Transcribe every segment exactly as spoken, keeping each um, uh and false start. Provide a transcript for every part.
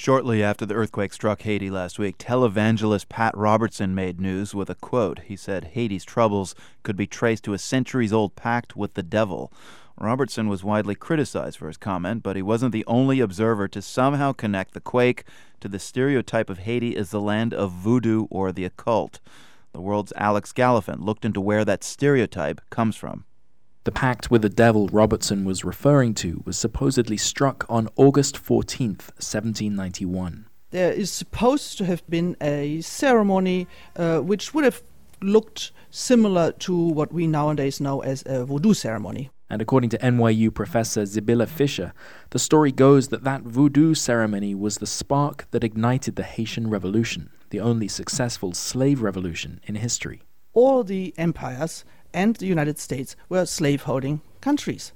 Shortly after the earthquake struck Haiti last week, televangelist Pat Robertson made news with a quote. He said Haiti's troubles could be traced to a centuries-old pact with the devil. Robertson was widely criticized for his comment, but he wasn't the only observer to somehow connect the quake to the stereotype of Haiti as the land of voodoo or the occult. The World's Alex Gallafent looked into where that stereotype comes from. The pact with the devil Robertson was referring to was supposedly struck on August fourteenth, seventeen ninety-one. There is supposed to have been a ceremony uh, which would have looked similar to what we nowadays know as a voodoo ceremony. And according to N Y U professor Sibylle Fischer, the story goes that that voodoo ceremony was the spark that ignited the Haitian Revolution, the only successful slave revolution in history. All the empires and the United States were slave-holding countries.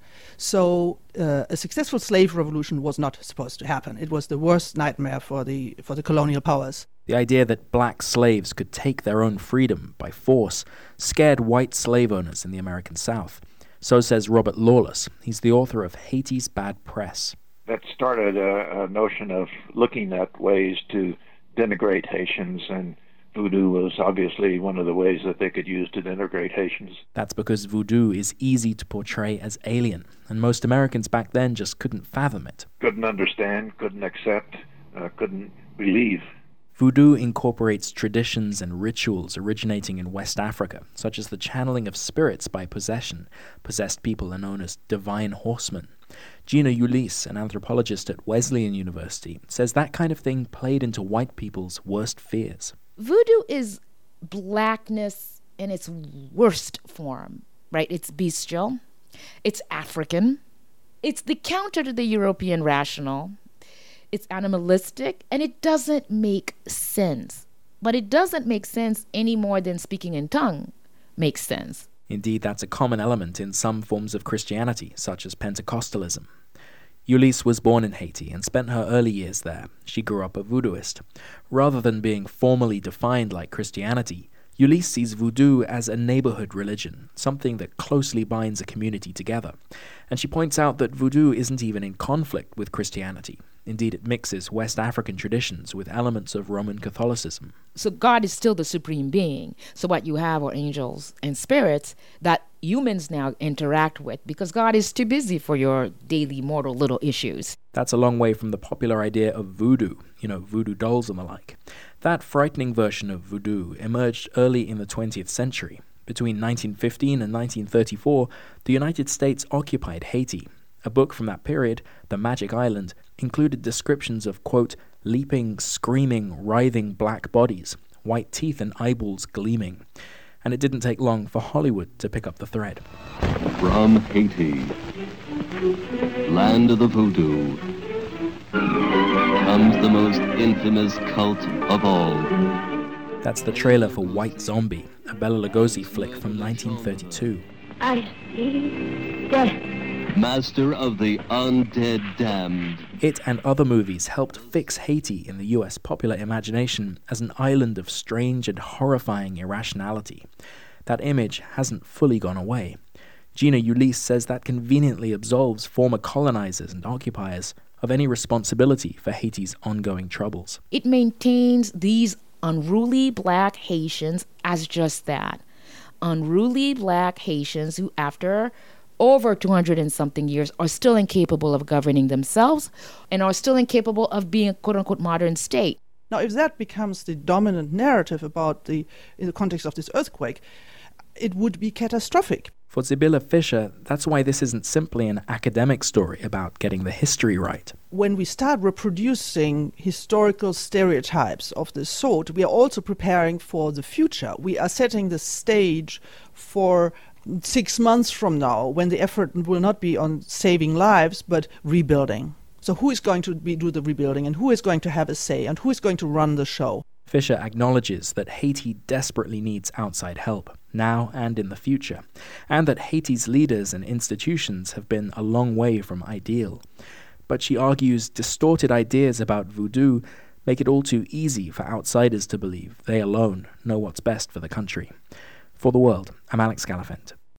So uh, a successful slave revolution was not supposed to happen. It was the worst nightmare for the for the colonial powers. The idea that black slaves could take their own freedom by force scared white slave owners in the American South. So says Robert Lawless. He's the author of Haiti's Bad Press. That started a, a notion of looking at ways to denigrate Haitians, and voodoo was obviously one of the ways that they could use to denigrate Haitians. That's because voodoo is easy to portray as alien, and most Americans back then just couldn't fathom it. Couldn't understand, couldn't accept, uh, couldn't believe. Voodoo incorporates traditions and rituals originating in West Africa, such as the channeling of spirits by possession. Possessed people are known as divine horsemen. Gina Ulysse, an anthropologist at Wesleyan University, says that kind of thing played into white people's worst fears. Voodoo is blackness in its worst form, right? It's bestial, it's African, it's the counter to the European rational, it's animalistic, and it doesn't make sense. But it doesn't make sense any more than speaking in tongue makes sense. Indeed, that's a common element in some forms of Christianity, such as Pentecostalism. Ulysse was born in Haiti and spent her early years there. She grew up a voodooist. Rather than being formally defined like Christianity, Ulysse sees voodoo as a neighborhood religion, something that closely binds a community together. And she points out that voodoo isn't even in conflict with Christianity. Indeed, it mixes West African traditions with elements of Roman Catholicism. So God is still the supreme being. So what you have are angels and spirits that humans now interact with because God is too busy for your daily mortal little issues. That's a long way from the popular idea of voodoo, you know, voodoo dolls and the like. That frightening version of voodoo emerged early in the twentieth century. Between nineteen fifteen and nineteen thirty-four, the United States occupied Haiti. A book from that period, The Magic Island, included descriptions of, quote, leaping, screaming, writhing black bodies, white teeth and eyeballs gleaming. And it didn't take long for Hollywood to pick up the thread. From Haiti, land of the voodoo, comes the most infamous cult of all. That's the trailer for White Zombie, a Bela Lugosi flick from nineteen thirty-two. I see death. Master of the undead damned. It and other movies helped fix Haiti in the U S popular imagination as an island of strange and horrifying irrationality. That image hasn't fully gone away. Gina Ulysse says that conveniently absolves former colonizers and occupiers of any responsibility for Haiti's ongoing troubles. It maintains these unruly black Haitians as just that. Unruly black Haitians who, after over two hundred and something years, are still incapable of governing themselves and are still incapable of being a quote-unquote modern state. Now, if that becomes the dominant narrative about the, in the context of this earthquake, it would be catastrophic. For Sibylle Fischer, that's why this isn't simply an academic story about getting the history right. When we start reproducing historical stereotypes of this sort, we are also preparing for the future. We are setting the stage for six months from now, when the effort will not be on saving lives, but rebuilding. So who is going to be, do the rebuilding, and who is going to have a say, and who is going to run the show? Fischer acknowledges that Haiti desperately needs outside help, now and in the future, and that Haiti's leaders and institutions have been a long way from ideal. But she argues distorted ideas about voodoo make it all too easy for outsiders to believe they alone know what's best for the country. For The World, I'm Alex Gallafent.